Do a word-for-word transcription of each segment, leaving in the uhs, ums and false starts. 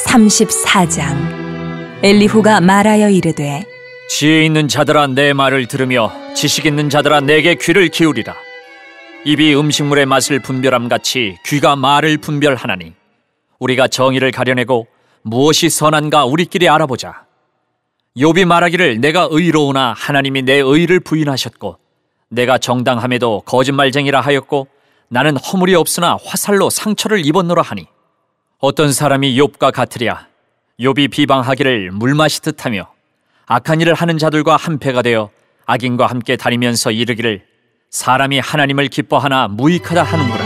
삼십사 장. 엘리후가 말하여 이르되, 지혜 있는 자들아 내 말을 들으며 지식 있는 자들아 내게 귀를 기울이라. 입이 음식물의 맛을 분별함같이 귀가 말을 분별하나니 우리가 정의를 가려내고 무엇이 선한가 우리끼리 알아보자. 욥이 말하기를 내가 의로우나 하나님이 내 의를 부인하셨고 내가 정당함에도 거짓말쟁이라 하였고 나는 허물이 없으나 화살로 상처를 입었노라 하니 어떤 사람이 욥과 같으랴. 욥이 비방하기를 물마시듯 하며 악한 일을 하는 자들과 한패가 되어 악인과 함께 다니면서 이르기를 사람이 하나님을 기뻐하나 무익하다 하는구나.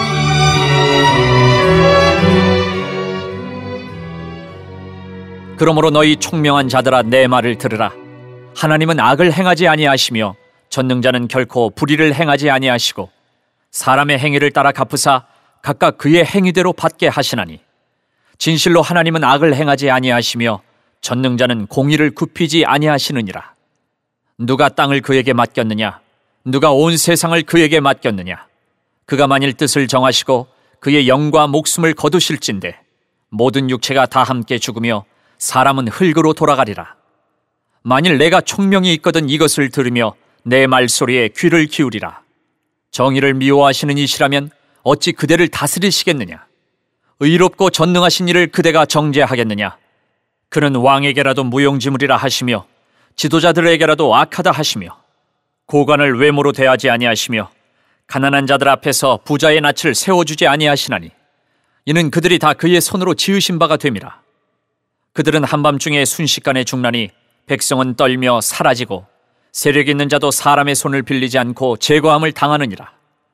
그러므로 너희 총명한 자들아 내 말을 들으라. 하나님은 악을 행하지 아니하시며 전능자는 결코 불의를 행하지 아니하시고 사람의 행위를 따라 갚으사 각각 그의 행위대로 받게 하시나니 진실로 하나님은 악을 행하지 아니하시며 전능자는 공의를 굽히지 아니하시느니라. 누가 땅을 그에게 맡겼느냐? 누가 온 세상을 그에게 맡겼느냐? 그가 만일 뜻을 정하시고 그의 영과 목숨을 거두실진대 모든 육체가 다 함께 죽으며 사람은 흙으로 돌아가리라. 만일 내가 총명이 있거든 이것을 들으며 내 말소리에 귀를 기울이라. 정의를 미워하시는 이시라면 어찌 그대를 다스리시겠느냐? 의롭고 전능하신 이를 그대가 정죄하겠느냐? 그는 왕에게라도 무용지물이라 하시며 지도자들에게라도 악하다 하시며 고관을 외모로 대하지 아니하시며 가난한 자들 앞에서 부자의 낯을 세워주지 아니하시나니 이는 그들이 다 그의 손으로 지으신 바가 됨이라. 그들은 한밤중에 순식간에 죽나니 백성은 떨며 사라지고 세력 있는 자도 사람의 손을 빌리지 않고 제거함을 당하느니라.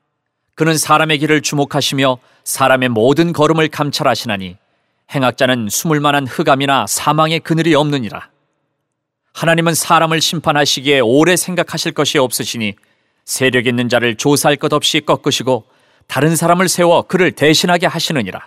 그는 사람의 길을 주목하시며 사람의 모든 걸음을 감찰하시나니 행악자는 숨을 만한 흑암이나 사망의 그늘이 없느니라. 하나님은 사람을 심판하시기에 오래 생각하실 것이 없으시니 세력 있는 자를 조사할 것 없이 꺾으시고 다른 사람을 세워 그를 대신하게 하시느니라.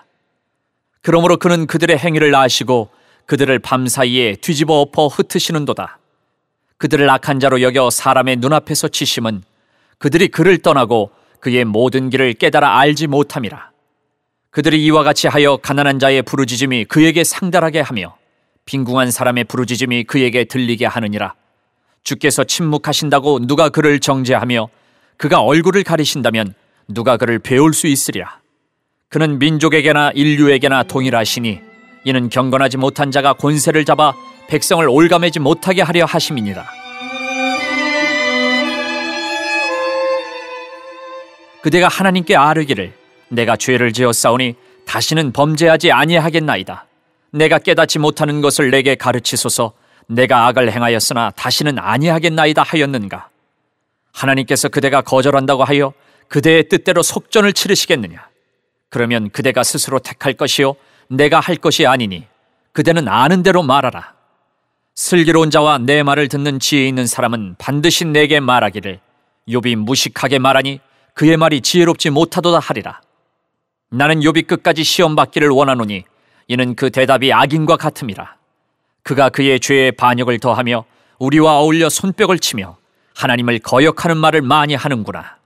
그러므로 그는 그들의 행위를 아시고 그들을 밤사이에 뒤집어 엎어 흩으시는도다. 그들을 악한 자로 여겨 사람의 눈앞에서 치심은 그들이 그를 떠나고 그의 모든 길을 깨달아 알지 못함이라. 그들이 이와 같이 하여 가난한 자의 부르짖음이 그에게 상달하게 하며 빈궁한 사람의 부르짖음이 그에게 들리게 하느니라. 주께서 침묵하신다고 누가 그를 정죄하며 그가 얼굴을 가리신다면 누가 그를 배울 수 있으랴. 그는 민족에게나 인류에게나 동일하시니 이는 경건하지 못한 자가 권세를 잡아 백성을 올가매지 못하게 하려 하심이니라. 그대가 하나님께 아뢰기를 내가 죄를 지었사오니 다시는 범죄하지 아니하겠나이다. 내가 깨닫지 못하는 것을 내게 가르치소서. 내가 악을 행하였으나 다시는 아니하겠나이다 하였는가? 하나님께서 그대가 거절한다고 하여 그대의 뜻대로 속전을 치르시겠느냐? 그러면 그대가 스스로 택할 것이요 내가 할 것이 아니니 그대는 아는 대로 말하라. 슬기로운 자와 내 말을 듣는 지혜 있는 사람은 반드시 내게 말하기를 욥이 무식하게 말하니 그의 말이 지혜롭지 못하도다 하리라. 나는 욥이 끝까지 시험받기를 원하노니 이는 그 대답이 악인과 같음이라. 그가 그의 죄에 반역을 더하며 우리와 어울려 손뼉을 치며 하나님을 거역하는 말을 많이 하는구나.